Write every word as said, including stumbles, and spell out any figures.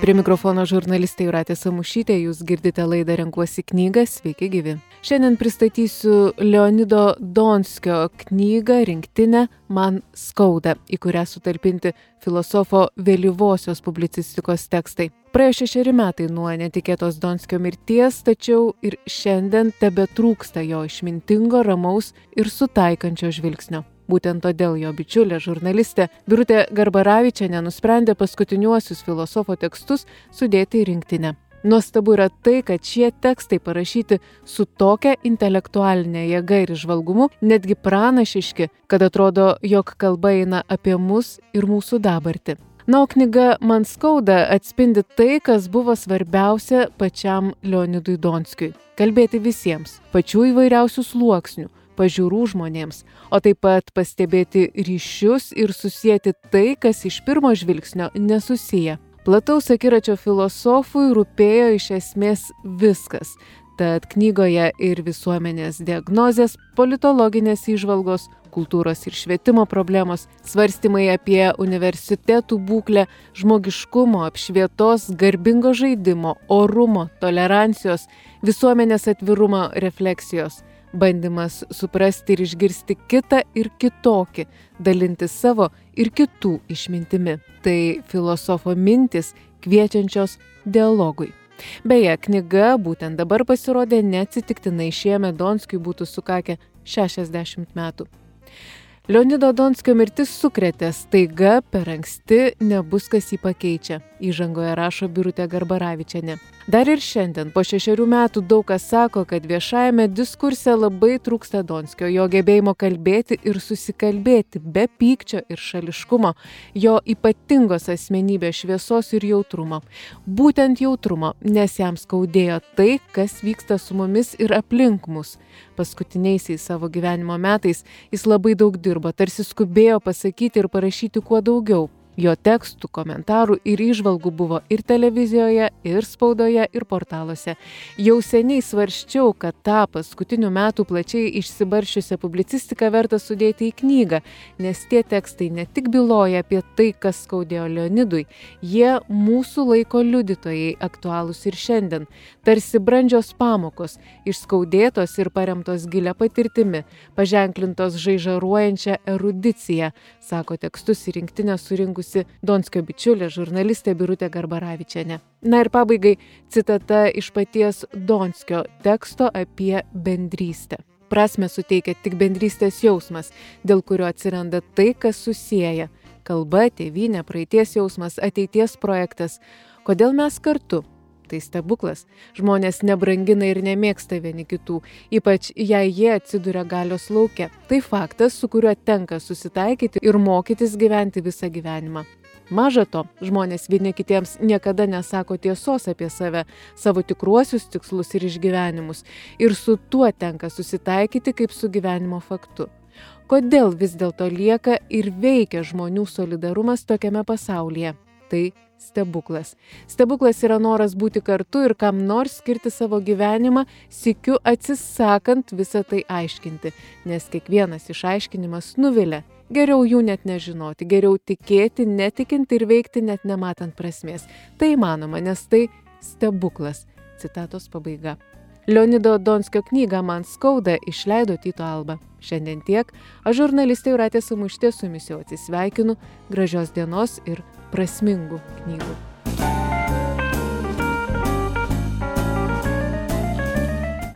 Prie mikrofono žurnalistė Jūratė Samušytė, jūs girdite laidą Renkuosi knygą, sveiki gyvi. Šiandien pristatysiu Leonido Donskio knygą, rinktinę Man skauda, į kurią sutalpinti filosofo vėlyvosios publicistikos tekstai. Praėjo šešeri metai nuo netikėtos Donskio mirties, tačiau ir šiandien tebetrūksta jo išmintingo, ramaus ir sutaikančio žvilgsnio. Būtent todėl jo bičiulė žurnalistė Birutė Garbaravičienė nusprendė paskutiniuosius filosofo tekstus sudėti į rinktinę. Nuostabu yra tai, kad šie tekstai parašyti su tokia intelektualinė jėga ir įžvalgumu, netgi pranašiški, kad atrodo, jog kalba eina apie mus ir mūsų dabartį. Na, o knyga Man skauda atspindi tai, kas buvo svarbiausia pačiam Leonidui Donskiui. Kalbėti visiems, pačių įvairiausių sluoksnių, pažiūrų žmonėms, o taip pat pastebėti ryšius ir susieti tai, kas iš pirmo žvilgsnio nesusiję. Plataus akiračio filosofui rūpėjo iš esmės viskas. Tad knygoje ir visuomenės diagnozės, politologinės įžvalgos, kultūros ir švietimo problemos, svarstymai apie universitetų būklę, žmogiškumo, apšvietos, garbingo žaidimo, orumo, tolerancijos, visuomenės atvirumo refleksijos, bandymas suprasti ir išgirsti kitą ir kitokį, dalinti savo ir kitų išmintimi. Tai filosofo mintis kviečiančios dialogui. Beje, knyga būtent dabar pasirodė neatsitiktinai, šiemet Donskiui būtų sukakę šešiasdešimt metų. Leonido Donskio mirtis sukrėtė, staiga per anksti nebus kas jį pakeičia, įžangoje rašo Birutė Garbaravičienė. Dar ir šiandien, po šešerių metų, daug kas sako, kad viešajame diskurse labai trūksta Donskio, jo gebėjimo kalbėti ir susikalbėti be pykčio ir šališkumo, jo ypatingos asmenybės šviesos ir jautrumo. Būtent jautrumo, nes jam skaudėjo tai, kas vyksta su mumis ir aplink mus. Paskutiniaisiais savo gyvenimo metais jis labai daug dirbo, tarsi skubėjo pasakyti ir parašyti kuo daugiau. Jo tekstų, komentarų ir įžvalgų buvo ir televizijoje, ir spaudoje, ir portaluose. Jau seniai svarsčiau, kad tą paskutinių metų plačiai išsibarsčiusią publicistiką verta sudėti į knygą, nes tie tekstai ne tik byloja apie tai, kas skaudėjo Leonidui, jie mūsų laiko liudytojai, aktualūs ir šiandien, tarsi brandžios pamokos, išskaudėtos ir paremtos gilia patirtimi, paženklintos žaižaruojančią erudiciją, sako tekstus į rinktinę surinkusi Donskio bičiulė žurnalistė Birutė Garbaravičienė. Na ir pabaigai citata iš paties Donskio teksto apie bendrystę. Prasmę suteikia tik bendrystės jausmas, dėl kurio atsiranda tai, kas susieja. Kalba, tėvynė, praeities jausmas, ateities projektas. Kodėl mes kartu? Tai stebuklas. Žmonės nebrangina ir nemėgsta vieni kitų, ypač jei jie atsiduria galios lauke. Tai faktas, su kuriuo tenka susitaikyti ir mokytis gyventi visą gyvenimą. Maža to, žmonės vieni kitiems niekada nesako tiesos apie save, savo tikruosius tikslus ir išgyvenimus, ir su tuo tenka susitaikyti kaip su gyvenimo faktu. Kodėl vis dėlto lieka ir veikia žmonių solidarumas tokiame pasaulyje? Tai stebuklas. Stebuklas yra noras būti kartu ir kam nors skirti savo gyvenimą, sykiu atsisakant visą tai aiškinti, nes kiekvienas išaiškinimas nuvilia. Geriau jų net nežinoti, geriau tikėti, netikinti ir veikti net nematant prasmės. Tai įmanoma, nes tai stebuklas. Citatos pabaiga. Leonido Donskio knygą Man skauda išleido Tyto Alba. Šiandien tiek. Aš žurnalistė Jūratė Samušytė su jumis jau atsisveikinu. Gražios dienos ir prasmingų knygų.